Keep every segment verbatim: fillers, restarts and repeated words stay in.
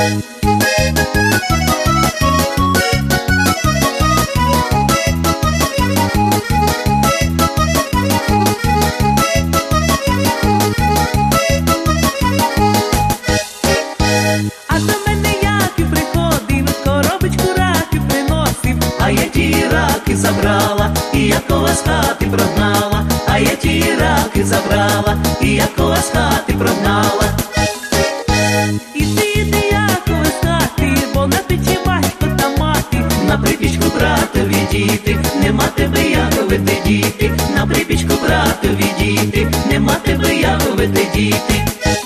Забрала, і якого з хати прогнала, а я ті раки забрала, і якого з хати прогнала. Іди, іди, Якове, з хати, бо на печі батько та мати. На припічку братові діти, нема тебе, Якове, те діти. На припічку братові діти, нема тебе, Якове, те діти.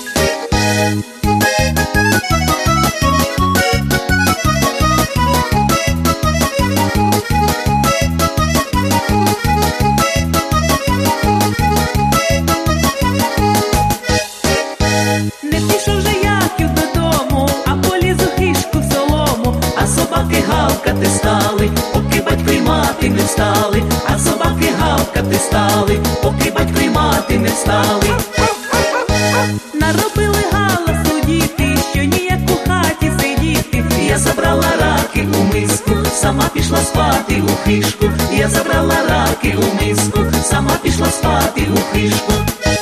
Гавкати стали, поки батько й мати не встали, а собаки гавкати стали, поки батько й мати не встали. Наробили галасу діти, що ніяк у хаті сидіти. Я забрала раки у миску, сама пішла спати у хишку. Я забрала раки у миску, сама пішла спати у хишку.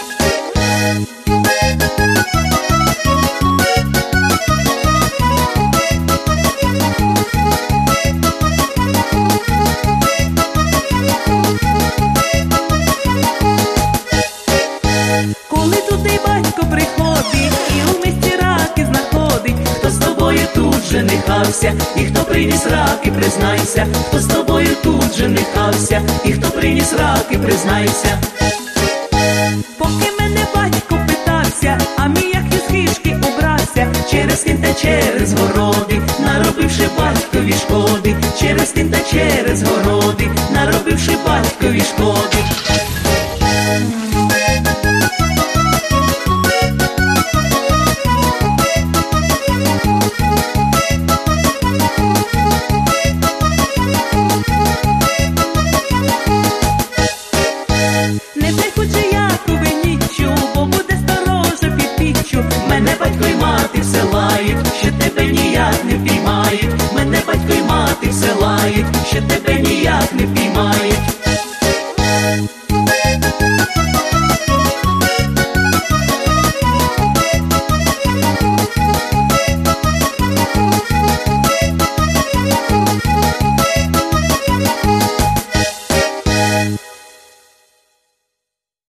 Коли туди батько приходить і у мисці раки знаходить, хто з тобою тут женихався, і хто приніс раки, признайся. Хто з тобою тут женихався, і хто приніс раки, признайся. Поки мене батько питався, а мій як із хижки убрався. Через тин та через городи, наробивши батькові шкоди. Через тин та через городи, наробивши батькові шкоди. Не дай хоче, Якове, нічу, бо буде сторожа під піччю. Мене батько й мати все лають, що тебе ніяк не впіймають. Мене батько й мати все лають, що тебе ніяк не впіймають.